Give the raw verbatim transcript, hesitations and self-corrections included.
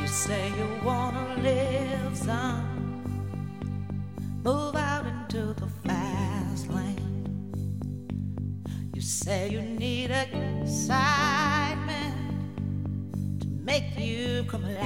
You say you wanna live some, move out into the fast lane. You say you need excitement to make you come alive.